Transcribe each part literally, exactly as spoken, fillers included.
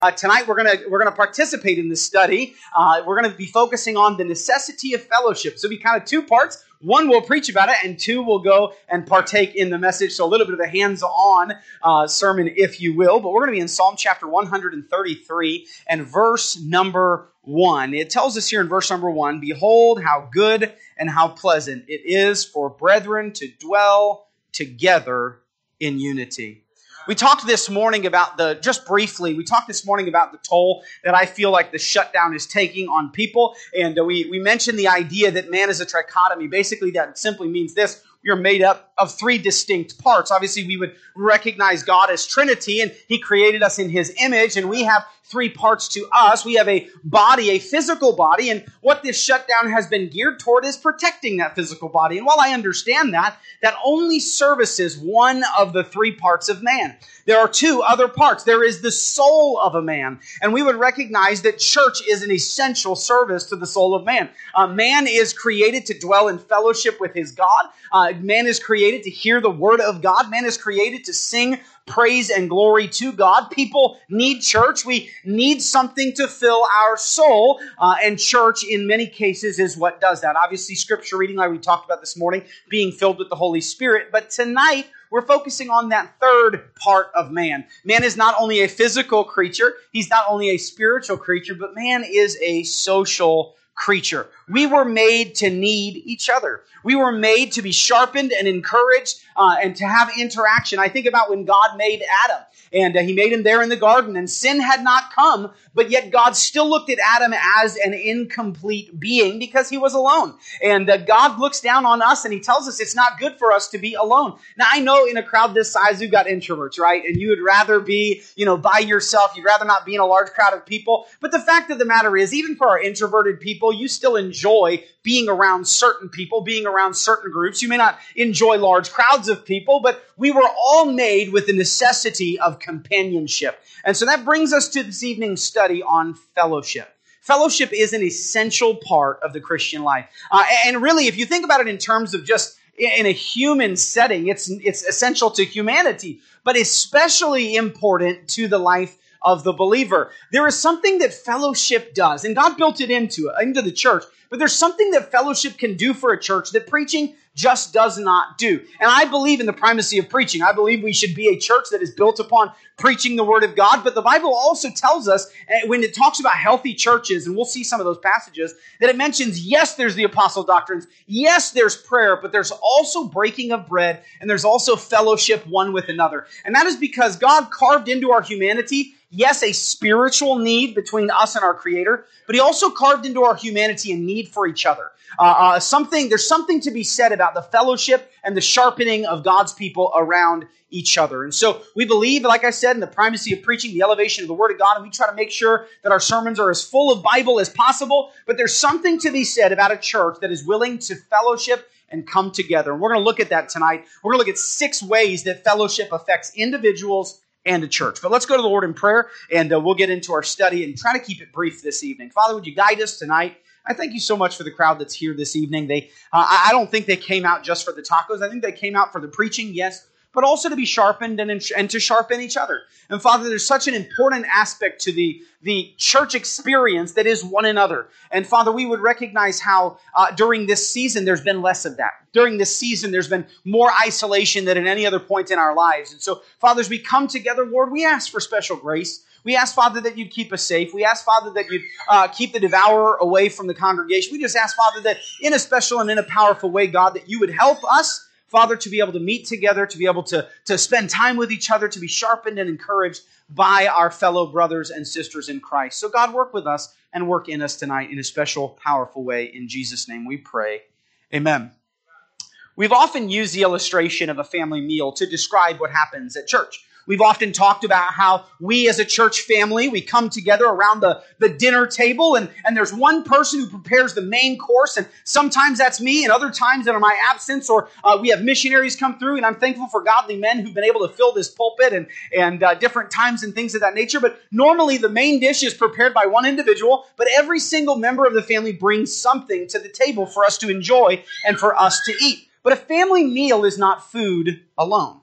Uh, tonight we're gonna we're gonna participate in this study. Uh, we're gonna be focusing on the necessity of fellowship. So it'll be kind of two parts. One, we'll preach about it, and two, we'll go and partake in the message. So a little bit of a hands-on uh, sermon, if you will. But we're going to be in Psalm chapter one thirty-three and verse number one. It tells us here in verse number one, "Behold, how good and how pleasant it is for brethren to dwell together in unity." We talked this morning about the, just briefly, we talked this morning about the toll that I feel like the shutdown is taking on people. And uh, we, we mentioned the idea that man is a trichotomy. Basically, that simply means this: we are made up of three distinct parts. Obviously, we would recognize God as Trinity, and He created us in His image, and we have three parts to us. We have a body, a physical body, and what this shutdown has been geared toward is protecting that physical body. And while I understand that, that only services one of the three parts of man. There are two other parts. There is the soul of a man, and we would recognize that church is an essential service to the soul of man. Uh, man is created to dwell in fellowship with his God. Uh, man is created to hear the word of God. Man is created to sing praise and glory to God. People need church. We need something to fill our soul, uh, and church in many cases is what does that. Obviously, scripture reading, like we talked about this morning, being filled with the Holy Spirit. But tonight, we're focusing on that third part of man. Man is not only a physical creature, he's not only a spiritual creature, but man is a social creature. We were made to need each other. We were made to be sharpened and encouraged uh, and to have interaction. I think about when God made Adam, and uh, He made him there in the garden, and sin had not come, but yet God still looked at Adam as an incomplete being because he was alone. And uh, God looks down on us and He tells us it's not good for us to be alone. Now, I know in a crowd this size, we've got introverts, right? And you would rather be, you know, by yourself. You'd rather not be in a large crowd of people. But the fact of the matter is, even for our introverted people, you still enjoy being around certain people, being around certain groups. You may not enjoy large crowds of people, but we were all made with the necessity of companionship. And so that brings us to this evening's study on fellowship. Fellowship is an essential part of the Christian life. Uh, and really, if you think about it in terms of just in a human setting, it's, it's essential to humanity, but especially important to the life of the believer. There is something that fellowship does, and God built it into, into the church, but there's something that fellowship can do for a church that preaching just does not do. And I believe in the primacy of preaching. I believe we should be a church that is built upon preaching the Word of God. But the Bible also tells us, when it talks about healthy churches, and we'll see some of those passages, that it mentions, yes, there's the apostle doctrines, yes, there's prayer, but there's also breaking of bread, and there's also fellowship one with another. And that is because God carved into our humanity, yes, a spiritual need between us and our Creator, but He also carved into our humanity a need for each other. Uh, uh, something there's something to be said about the fellowship and the sharpening of God's people around each other. And so we believe, like I said, in the primacy of preaching, the elevation of the Word of God, and we try to make sure that our sermons are as full of Bible as possible. But there's something to be said about a church that is willing to fellowship and come together. And we're going to look at that tonight. We're going to look at six ways that fellowship affects individuals and a church. But let's go to the Lord in prayer, and uh, we'll get into our study and try to keep it brief this evening. Father, would you guide us tonight? I thank you so much for the crowd that's here this evening. They, uh, I don't think they came out just for the tacos. I think they came out for the preaching, yes, but also to be sharpened and, and to sharpen each other. And Father, there's such an important aspect to the, the church experience that is one another. And Father, we would recognize how uh, during this season there's been less of that. During this season there's been more isolation than at any other point in our lives. And so, Father, as we come together, Lord, we ask for special grace. We ask, Father, that you'd keep us safe. We ask, Father, that you'd uh, keep the devourer away from the congregation. We just ask, Father, that in a special and in a powerful way, God, that you would help us, Father, to be able to meet together, to be able to, to spend time with each other, to be sharpened and encouraged by our fellow brothers and sisters in Christ. So, God, work with us and work in us tonight in a special, powerful way. In Jesus' name we pray. Amen. We've often used the illustration of a family meal to describe what happens at church. We've often talked about how we as a church family, we come together around the, the dinner table, and, and there's one person who prepares the main course, and sometimes that's me, and other times in my absence, or uh, we have missionaries come through, and I'm thankful for godly men who've been able to fill this pulpit and, and uh, different times and things of that nature. But normally the main dish is prepared by one individual, but every single member of the family brings something to the table for us to enjoy and for us to eat. But a family meal is not food alone.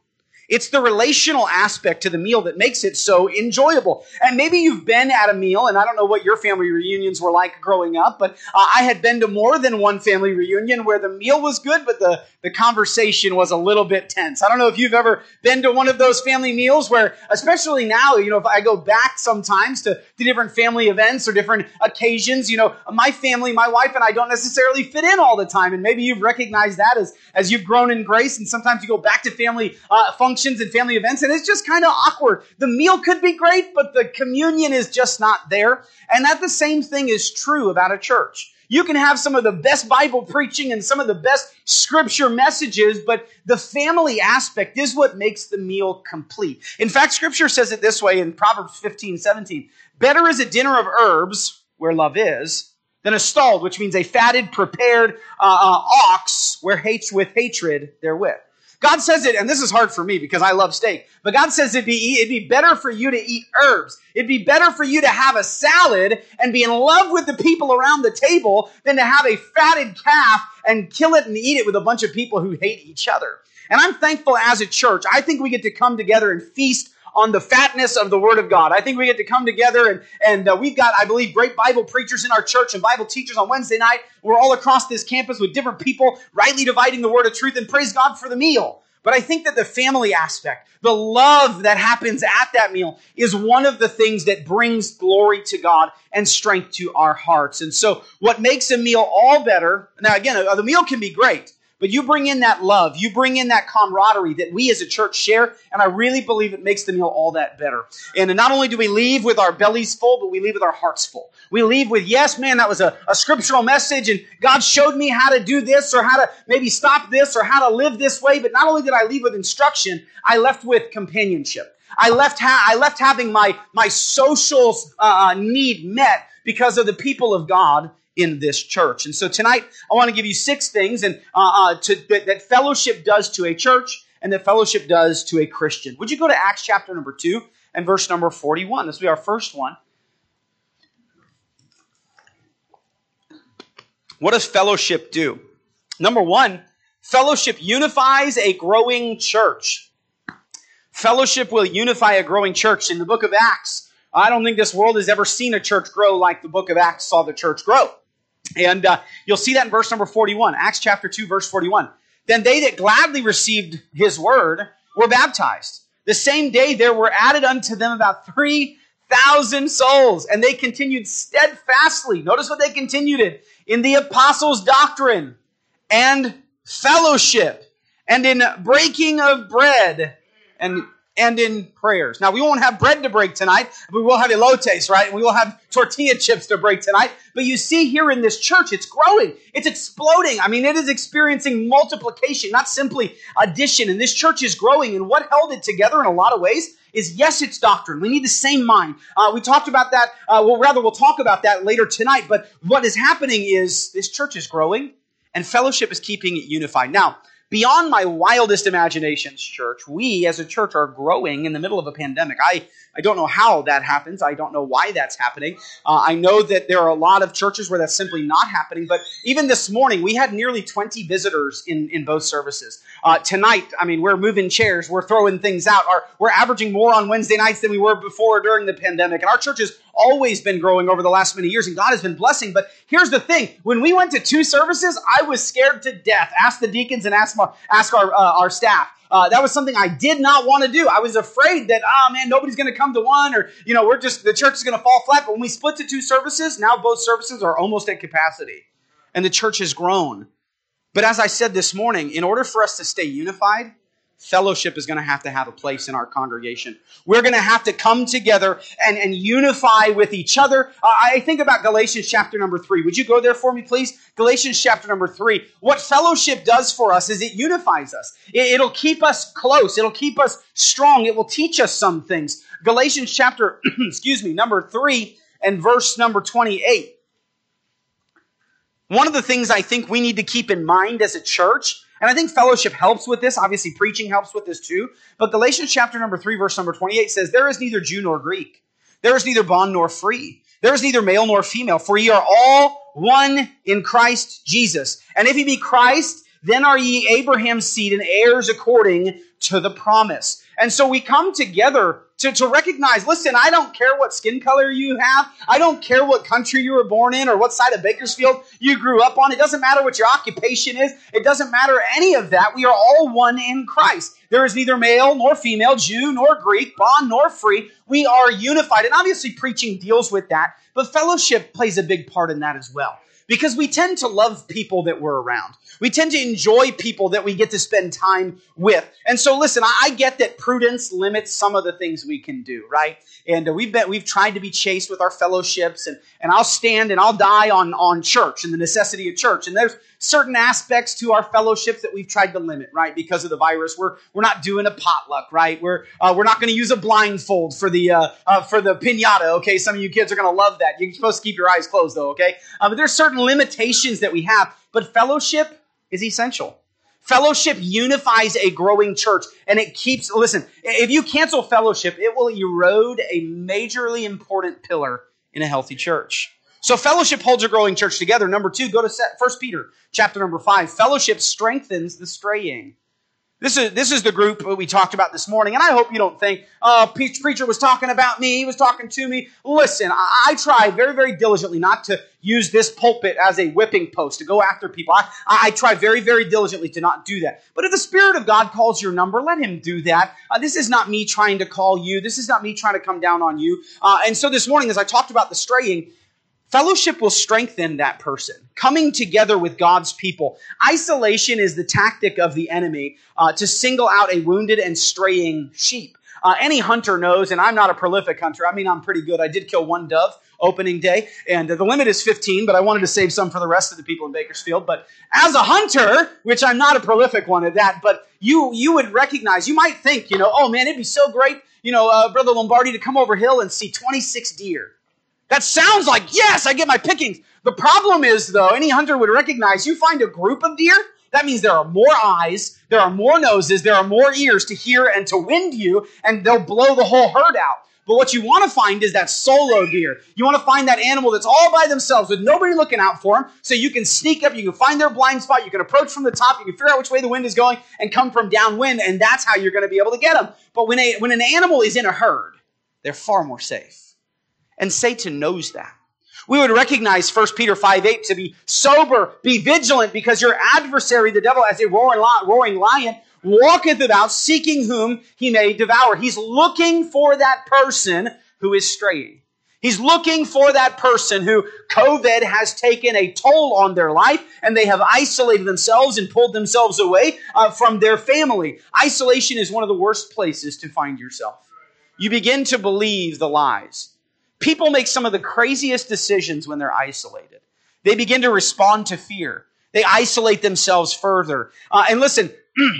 It's the relational aspect to the meal that makes it so enjoyable. And maybe you've been at a meal, and I don't know what your family reunions were like growing up, but uh, I had been to more than one family reunion where the meal was good, but the, the conversation was a little bit tense. I don't know if you've ever been to one of those family meals where, especially now, you know, if I go back sometimes to, to different family events or different occasions, you know, my family, my wife and I don't necessarily fit in all the time. And maybe you've recognized that as, as you've grown in grace, and sometimes you go back to family uh, functions and family events, and it's just kind of awkward. The meal could be great, but the communion is just not there. And that the same thing is true about a church. You can have some of the best Bible preaching and some of the best scripture messages, but the family aspect is what makes the meal complete. In fact, scripture says it this way in Proverbs fifteen seventeen. Better is a dinner of herbs, where love is, than a stalled, which means a fatted, prepared uh, uh, ox, where hates with hatred therewith. God says it, and this is hard for me because I love steak, but God says it'd be, it'd be better for you to eat herbs. It'd be better for you to have a salad and be in love with the people around the table than to have a fatted calf and kill it and eat it with a bunch of people who hate each other. And I'm thankful as a church, I think we get to come together and feast on the fatness of the Word of God. I think we get to come together, and, and uh, we've got, I believe, great Bible preachers in our church and Bible teachers on Wednesday night. We're all across this campus with different people rightly dividing the Word of truth, and praise God for the meal. But I think that the family aspect, the love that happens at that meal, is one of the things that brings glory to God and strength to our hearts. And so what makes a meal all better, now again, the meal can be great, but you bring in that love, you bring in that camaraderie that we as a church share, and I really believe it makes the meal all that better. And not only do we leave with our bellies full, but we leave with our hearts full. We leave with, yes, man, that was a, a scriptural message, and God showed me how to do this, or how to maybe stop this, or how to live this way. But not only did I leave with instruction, I left with companionship. I left ha- I left having my, my social uh, need met because of the people of God in this church. And so tonight, I want to give you six things and uh, uh, to, that, that fellowship does to a church and that fellowship does to a Christian. Would you go to Acts chapter number two and verse number forty-one? This will be our first one. What does fellowship do? Number one, fellowship unifies a growing church. Fellowship will unify a growing church. In the book of Acts, I don't think this world has ever seen a church grow like the book of Acts saw the church grow. And uh, you'll see that in verse number forty-one, Acts chapter two, verse forty-one. Then they that gladly received his word were baptized. The same day there were added unto them about three thousand souls, and they continued steadfastly. Notice what they continued in. In the apostles' doctrine and fellowship and in breaking of bread and and in prayers. Now, we won't have bread to break tonight. We will have elotes, right? And we will have tortilla chips to break tonight. But you see here in this church, it's growing. It's exploding. I mean, it is experiencing multiplication, not simply addition. And this church is growing. And what held it together in a lot of ways is, yes, it's doctrine. We need the same mind. Uh, we talked about that. Uh, well, rather, we'll talk about that later tonight. But what is happening is this church is growing and fellowship is keeping it unified. Now, beyond my wildest imaginations, church, we as a church are growing in the middle of a pandemic. I, I don't know how that happens. I don't know why that's happening. Uh, I know that there are a lot of churches where that's simply not happening. But even this morning, we had nearly twenty visitors in, in both services. Uh, tonight, I mean, we're moving chairs. We're throwing things out. Our, we're averaging more on Wednesday nights than we were before during the pandemic. And our church has always been growing over the last many years, and God has been blessing. But here's the thing. When we went to two services, I was scared to death. Ask the deacons and ask, my, ask our, uh, our staff. Uh, that was something I did not want to do. I was afraid that, oh man, nobody's going to come to one, or, you know, we're just, the church is going to fall flat. But when we split to two services, now both services are almost at capacity, and the church has grown. But as I said this morning, in order for us to stay unified, fellowship is going to have to have a place in our congregation. We're going to have to come together and, and unify with each other. Uh, I think about Galatians chapter number three. Would you go there for me, please? Galatians chapter number three. What fellowship does for us is it unifies us. It, it'll keep us close. It'll keep us strong. It will teach us some things. Galatians chapter, excuse me, number three and verse number twenty-eight. One of the things I think we need to keep in mind as a church, and I think fellowship helps with this. Obviously, preaching helps with this too. But Galatians chapter number three, verse number twenty-eight says, there is neither Jew nor Greek. There is neither bond nor free. There is neither male nor female. For ye are all one in Christ Jesus. And if ye be Christ, then are ye Abraham's seed and heirs according to the promise. And so we come together to, to recognize, listen, I don't care what skin color you have. I don't care what country you were born in or what side of Bakersfield you grew up on. It doesn't matter what your occupation is. It doesn't matter any of that. We are all one in Christ. There is neither male nor female, Jew nor Greek, bond nor free. We are unified. And obviously preaching deals with that, but fellowship plays a big part in that as well. Because we tend to love people that we're around. We tend to enjoy people that we get to spend time with. And so listen, I get that prudence limits some of the things we can do, right? And uh, we've been, we've tried to be chaste with our fellowships, and, and I'll stand and I'll die on, on church and the necessity of church. And there's certain aspects to our fellowships that we've tried to limit, right? Because of the virus. We're we're not doing a potluck, right? We're uh, we're not going to use a blindfold for the uh, uh, for the piñata, okay? Some of you kids are going to love that. You're supposed to keep your eyes closed though, okay? Uh, but there's certain limitations that we have, but fellowship is essential. Fellowship unifies a growing church, and it keeps, listen, if you cancel fellowship, it will erode a majorly important pillar in a healthy church. So fellowship holds a growing church together. Number two, go to First Peter chapter number five. Fellowship strengthens the straying. This is this is the group that we talked about this morning, and I hope you don't think, oh, preacher was talking about me, he was talking to me. Listen, I, I try very, very diligently not to use this pulpit as a whipping post, to go after people. I, I try very, very diligently to not do that. But if the Spirit of God calls your number, let Him do that. Uh, this is not me trying to call you. This is not me trying to come down on you. Uh, and so this morning, as I talked about the straying, fellowship will strengthen that person. Coming together with God's people. Isolation is the tactic of the enemy uh, to single out a wounded and straying sheep. Uh, any hunter knows, and I'm not a prolific hunter. I mean, I'm pretty good. I did kill one dove opening day, and uh, the limit is fifteen, but I wanted to save some for the rest of the people in Bakersfield. But as a hunter, which I'm not a prolific one at that, but you you would recognize, you might think, you know, oh man, it'd be so great, you know, uh, Brother Lombardi, to come over hill and see twenty-six deer. That sounds like, yes, I get my pickings. The problem is, though, any hunter would recognize, you find a group of deer, that means there are more eyes, there are more noses, there are more ears to hear and to wind you, and they'll blow the whole herd out. But what you want to find is that solo deer. You want to find that animal that's all by themselves with nobody looking out for them, so you can sneak up, you can find their blind spot, you can approach from the top, you can figure out which way the wind is going and come from downwind, and that's how you're going to be able to get them. But when, a, when an animal is in a herd, they're far more safe. And Satan knows that. We would recognize First Peter five eight to be sober, be vigilant, because your adversary, the devil, as a roaring lion, walketh about, seeking whom he may devour. He's looking for that person who is straying. He's looking for that person who COVID has taken a toll on their life, and they have isolated themselves and pulled themselves away uh, from their family. Isolation is one of the worst places to find yourself. You begin to believe the lies. People make some of the craziest decisions when they're isolated. They begin to respond to fear. They isolate themselves further. Uh, and listen,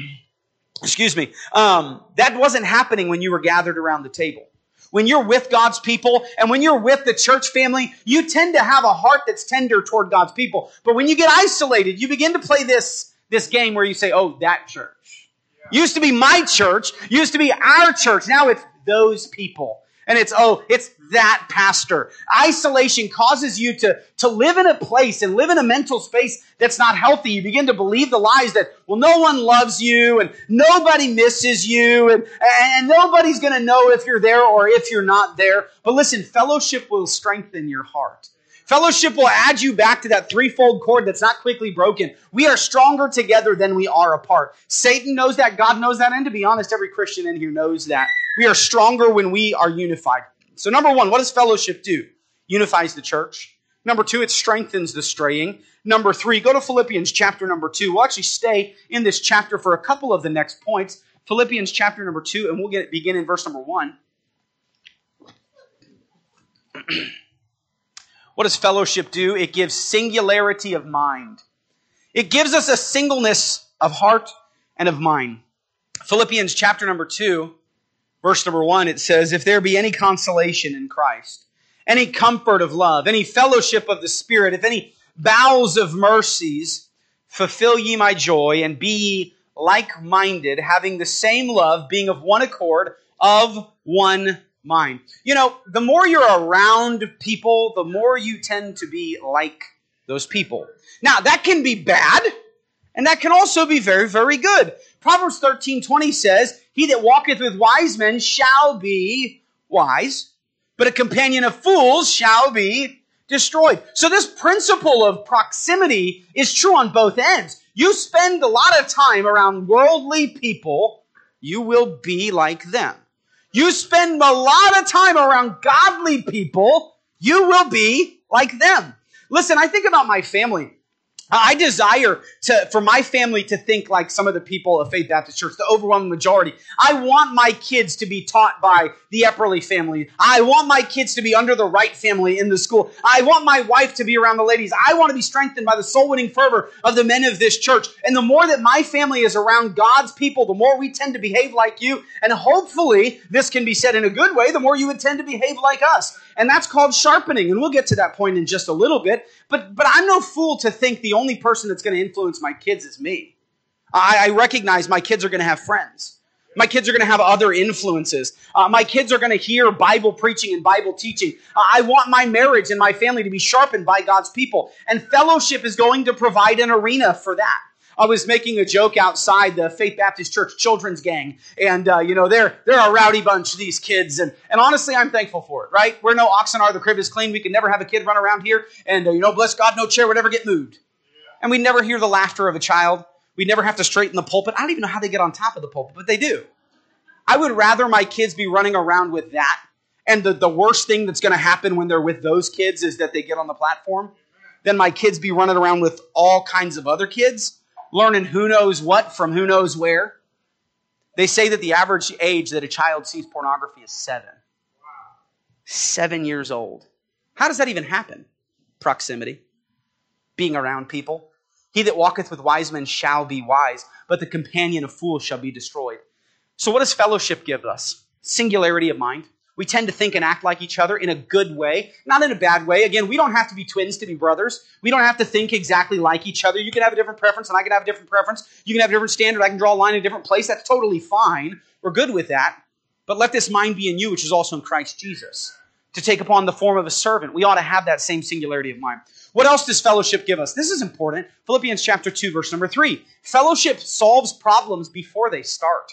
excuse me, um, that wasn't happening when you were gathered around the table. When you're with God's people and when you're with the church family, you tend to have a heart that's tender toward God's people. But when you get isolated, you begin to play this, this game where you say, oh, that church. Yeah. Used to be my church. Used to be our church. Now it's those people. And it's, oh, it's that pastor. Isolation causes you to, to live in a place and live in a mental space that's not healthy. You begin to believe the lies that, well, no one loves you and nobody misses you and, and nobody's going to know if you're there or if you're not there. But listen, fellowship will strengthen your heart. Fellowship will add you back to that threefold cord that's not quickly broken. We are stronger together than we are apart. Satan knows that. God knows that. And to be honest, every Christian in here knows that. We are stronger when we are unified. So number one, what does fellowship do? Unifies the church. Number two, it strengthens the straying. Number three, go to Philippians chapter number two. We'll actually stay in this chapter for a couple of the next points. Philippians chapter number two, and we'll get begin in verse number one. What does fellowship do? It gives singularity of mind. It gives us a singleness of heart and of mind. Philippians chapter number two, verse number one, it says, if there be any consolation in Christ, any comfort of love, any fellowship of the Spirit, if any bowels of mercies, fulfill ye my joy, and be ye like-minded, having the same love, being of one accord, of one mind. You know, the more you're around people, the more you tend to be like those people. Now, that can be bad, And that can also be very, very good. Proverbs thirteen twenty says, he that walketh with wise men shall be wise, but a companion of fools shall be destroyed. So this principle of proximity is true on both ends. You spend a lot of time around worldly people, you will be like them. You spend a lot of time around godly people, you will be like them. Listen, I think about my family. I desire to, for my family to think like some of the people of Faith Baptist Church, the overwhelming majority. I want my kids to be taught by the Epperly family. I want my kids to be under the Wright family in the school. I want my wife to be around the ladies. I want to be strengthened by the soul-winning fervor of the men of this church. And the more that my family is around God's people, the more we tend to behave like you. And hopefully, this can be said in a good way, the more you would tend to behave like us. And that's called sharpening. And we'll get to that point in just a little bit. But, but I'm no fool to think the only person that's going to influence my kids is me. I, I recognize my kids are going to have friends. My kids are going to have other influences. Uh, my kids are going to hear Bible preaching and Bible teaching. Uh, I want my marriage and my family to be sharpened by God's people. And fellowship is going to provide an arena for that. I was making a joke outside the Faith Baptist Church children's gang. And, uh, you know, they're they're a rowdy bunch, these kids. And, and honestly, I'm thankful for it, right? We're no Oxnard, the crib is clean. We can never have a kid run around here. And, uh, you know, bless God, no chair would ever get moved. And we never hear the laughter of a child. We never have to straighten the pulpit. I don't even know how they get on top of the pulpit, but they do. I would rather my kids be running around with that. And the, the worst thing that's going to happen when they're with those kids is that they get on the platform. Than my kids be running around with all kinds of other kids, learning who knows what from who knows where. They say that the average age that a child sees pornography is seven. Seven years old. How does that even happen? Proximity. Being around people. He that walketh with wise men shall be wise, but the companion of fools shall be destroyed. So what does fellowship give us? Singularity of mind. We tend to think and act like each other in a good way, not in a bad way. Again, we don't have to be twins to be brothers. We don't have to think exactly like each other. You can have a different preference and I can have a different preference. You can have a different standard. I can draw a line in a different place. That's totally fine. We're good with that. But let this mind be in you, which is also in Christ Jesus, to take upon the form of a servant. We ought to have that same singularity of mind. What else does fellowship give us? This is important. Philippians chapter two, verse number three. Fellowship solves problems before they start.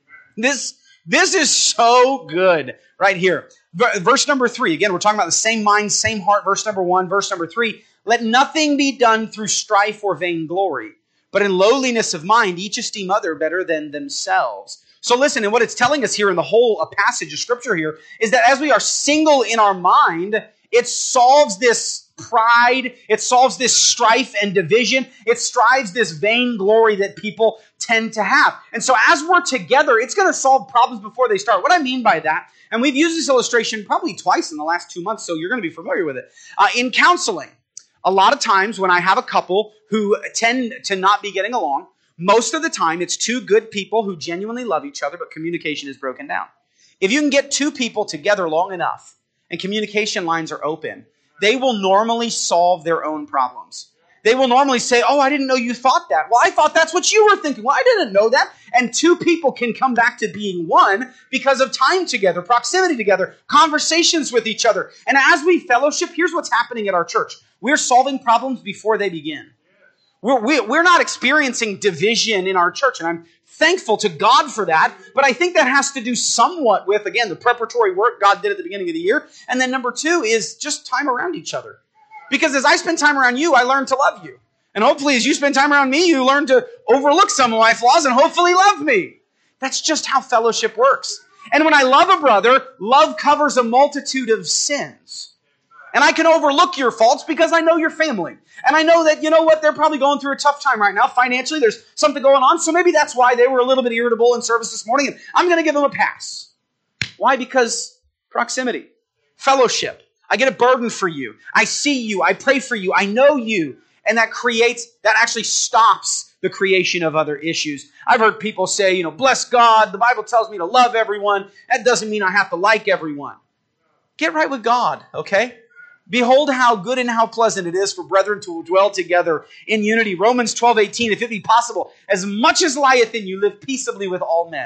This This is so good right here. Verse number three. Again, we're talking about the same mind, same heart. Verse number one. Verse number three. Let nothing be done through strife or vainglory, but in lowliness of mind, each esteem other better than themselves. So listen, and what it's telling us here in the whole passage of Scripture here is that as we are single in our mind, it solves this pride. It solves this strife and division. It strives this vainglory that people tend to have. And so as we're together, it's going to solve problems before they start. What I mean by that, and we've used this illustration probably twice in the last two months, so you're going to be familiar with it. Uh, in counseling, a lot of times when I have a couple who tend to not be getting along, most of the time it's two good people who genuinely love each other, but communication is broken down. If you can get two people together long enough and communication lines are open, they will normally solve their own problems. They will normally say, oh, I didn't know you thought that. Well, I thought that's what you were thinking. Well, I didn't know that. And two people can come back to being one because of time together, proximity together, conversations with each other. And as we fellowship, here's what's happening at our church. We're solving problems before they begin. We're, we, we're not experiencing division in our church, and I'm thankful to God for that. But I think that has to do somewhat with, again, the preparatory work God did at the beginning of the year. And then number two is just time around each other. Because as I spend time around you, I learn to love you. And hopefully as you spend time around me, you learn to overlook some of my flaws and hopefully love me. That's just how fellowship works. And when I love a brother, love covers a multitude of sins. And I can overlook your faults because I know your family. And I know that, you know what, they're probably going through a tough time right now. Financially, there's something going on. So maybe that's why they were a little bit irritable in service this morning. And I'm going to give them a pass. Why? Because proximity, fellowship. I get a burden for you. I see you. I pray for you. I know you. And that creates, that actually stops the creation of other issues. I've heard people say, you know, bless God. The Bible tells me to love everyone. That doesn't mean I have to like everyone. Get right with God, okay? Behold how good and how pleasant it is for brethren to dwell together in unity. Romans twelve eighteen, if it be possible, as much as lieth in you, live peaceably with all men.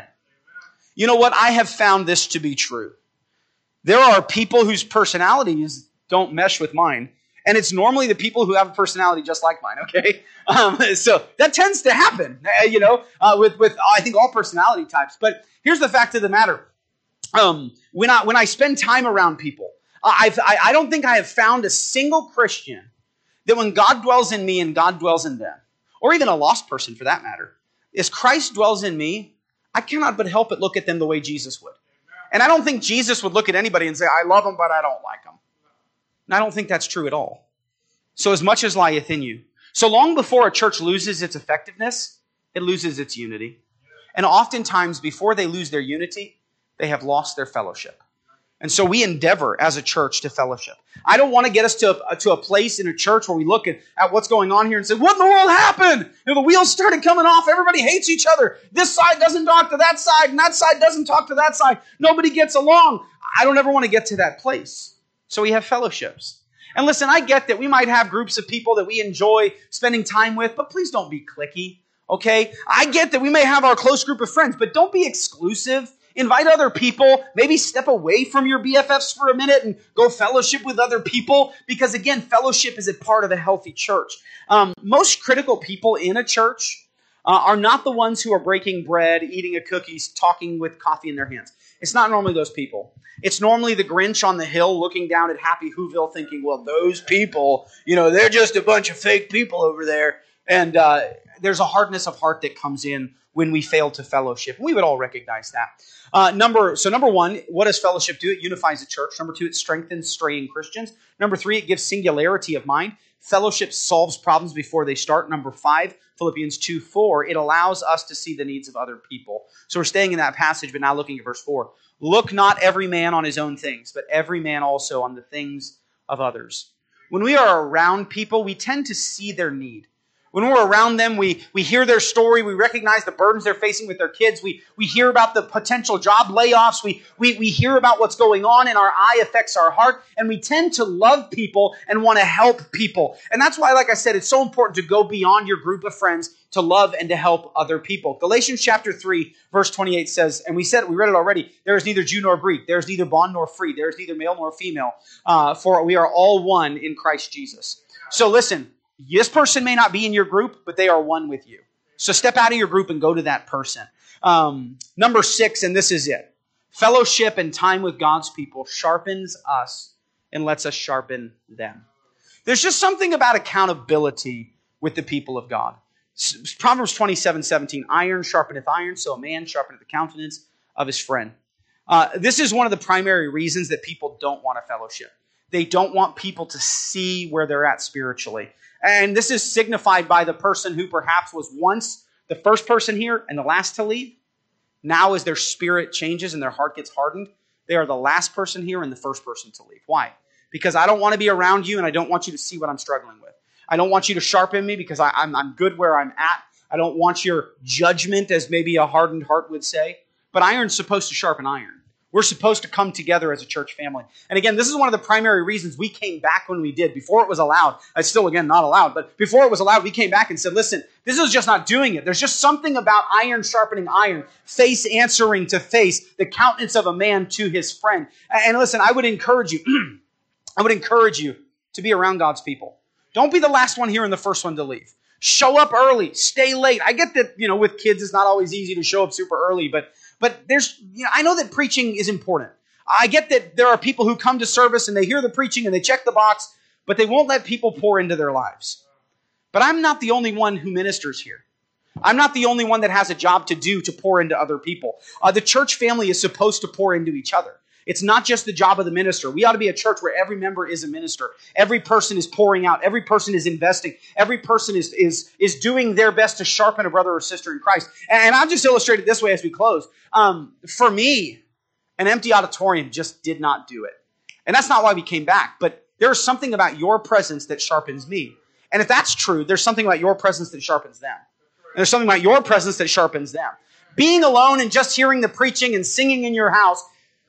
You know what? I have found this to be true. There are people whose personalities don't mesh with mine, And it's normally the people who have a personality just like mine, okay? Um, so that tends to happen, you know, uh, with, with I think all personality types. But here's the fact of the matter. Um, when I when I spend time around people, I've, I, I don't think I have found a single Christian that when God dwells in me and God dwells in them, or even a lost person for that matter, as Christ dwells in me, I cannot but help but look at them the way Jesus would. And I don't think Jesus would look at anybody and say, I love them, but I don't like them. And I don't think that's true at all. So as much as lieth in you. So long before a church loses its effectiveness, it loses its unity. And oftentimes before they lose their unity, they have lost their fellowship. And so we endeavor as a church to fellowship. I don't want to get us to a, to a place in a church where we look at, at what's going on here and say, what in the world happened? You know, the wheels started coming off. Everybody hates each other. This side doesn't talk to that side, and that side doesn't talk to that side. Nobody gets along. I don't ever want to get to that place. So we have fellowships. And listen, I get that we might have groups of people that we enjoy spending time with, but please don't be cliquey, okay? I get that we may have our close group of friends, but don't be exclusive. Invite other people. Maybe step away from your B F Fs for a minute and go fellowship with other people. Because again, fellowship is a part of a healthy church. Um, most critical people in a church uh, are not the ones who are breaking bread, eating a cookies, talking with coffee in their hands. It's not normally those people. It's normally the Grinch on the hill looking down at Happy Whoville thinking, well, those people, you know, they're just a bunch of fake people over there. And uh, there's a hardness of heart that comes in when we fail to fellowship. We would all recognize that. Uh, number So number one, what does fellowship do? It unifies the church. Number two, it strengthens straying Christians. Number three, it gives singularity of mind. Fellowship solves problems before they start. Number five, Philippians two four, it allows us to see the needs of other people. So we're staying in that passage, but now looking at verse four. Look not every man on his own things, but every man also on the things of others. When we are around people, we tend to see their need. When we're around them, we, we hear their story, we recognize the burdens they're facing with their kids, we, we hear about the potential job layoffs, we, we, we hear about what's going on, and our eye affects our heart, and we tend to love people and want to help people. And that's why, like I said, it's so important to go beyond your group of friends to love and to help other people. Galatians chapter three, verse twenty-eight says, and we said, we read it already, there is neither Jew nor Greek, there is neither bond nor free, there is neither male nor female, uh, for we are all one in Christ Jesus. So listen, this person may not be in your group, but they are one with you. So step out of your group and go to that person. Um, number six, and this is it. Fellowship and time with God's people sharpens us and lets us sharpen them. There's just something about accountability with the people of God. Proverbs twenty-seven seventeen, iron sharpeneth iron, so a man sharpeneth the countenance of his friend. Uh, this is one of the primary reasons that people don't want a fellowship. They don't want people to see where they're at spiritually. And this is signified by the person who perhaps was once the first person here and the last to leave. Now as their spirit changes and their heart gets hardened, they are the last person here and the first person to leave. Why? Because I don't want to be around you and I don't want you to see what I'm struggling with. I don't want you to sharpen me because I, I'm, I'm good where I'm at. I don't want your judgment, as maybe a hardened heart would say. But iron's supposed to sharpen iron. We're supposed to come together as a church family. And again, this is one of the primary reasons we came back when we did. Before it was allowed, it's still, again, not allowed, but before it was allowed, we came back and said, listen, this is just not doing it. There's just something about iron sharpening iron, face answering to face, the countenance of a man to his friend. And listen, I would encourage you, I would encourage you to be around God's people. Don't be the last one here and the first one to leave. Show up early, stay late. I get that, you know, with kids, it's not always easy to show up super early, but But there's, you know, I know that preaching is important. I get that there are people who come to service and they hear the preaching and they check the box, but they won't let people pour into their lives. But I'm not the only one who ministers here. I'm not the only one that has a job to do to pour into other people. Uh, the church family is supposed to pour into each other. It's not just the job of the minister. We ought to be a church where every member is a minister. Every person is pouring out. Every person is investing. Every person is, is, is doing their best to sharpen a brother or sister in Christ. And I'll just illustrate it this way as we close. Um, for me, an empty auditorium just did not do it. And that's not why we came back. But there is something about your presence that sharpens me. And if that's true, there's something about your presence that sharpens them. And there's something about your presence that sharpens them. Being alone and just hearing the preaching and singing in your house,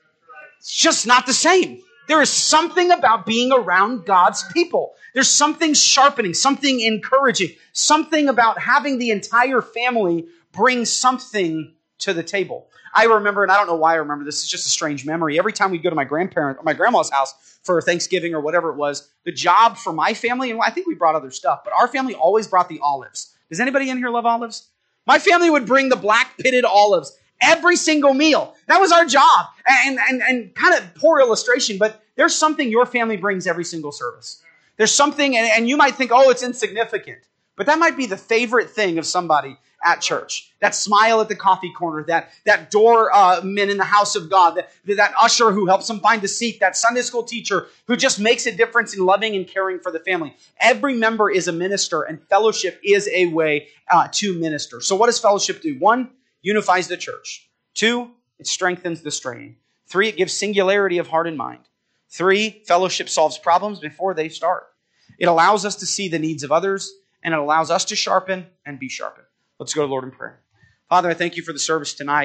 it's just not the same. There is something about being around God's people. There's something sharpening, something encouraging, something about having the entire family bring something to the table. I remember, and I don't know why I remember this, it's just a strange memory. Every time we'd go to my grandparent or my grandma's house for Thanksgiving or whatever it was, the job for my family, and I think we brought other stuff, but our family always brought the olives. Does anybody in here love olives? My family would bring the black pitted olives every single meal. That was our job. And, and, and kind of poor illustration, but there's something your family brings every single service. There's something, and, and you might think, oh, it's insignificant. But that might be the favorite thing of somebody at church. That smile at the coffee corner, that, that door uh, man in the house of God, that, that usher who helps them find a seat, that Sunday school teacher who just makes a difference in loving and caring for the family. Every member is a minister, and fellowship is a way uh, to minister. So what does fellowship do? One, unifies the church. Two, it strengthens the straying. Three, it gives singularity of heart and mind. Three, fellowship solves problems before they start. It allows us to see the needs of others, and it allows us to sharpen and be sharpened. Let's go to the Lord in prayer. Father, I thank you for the service tonight.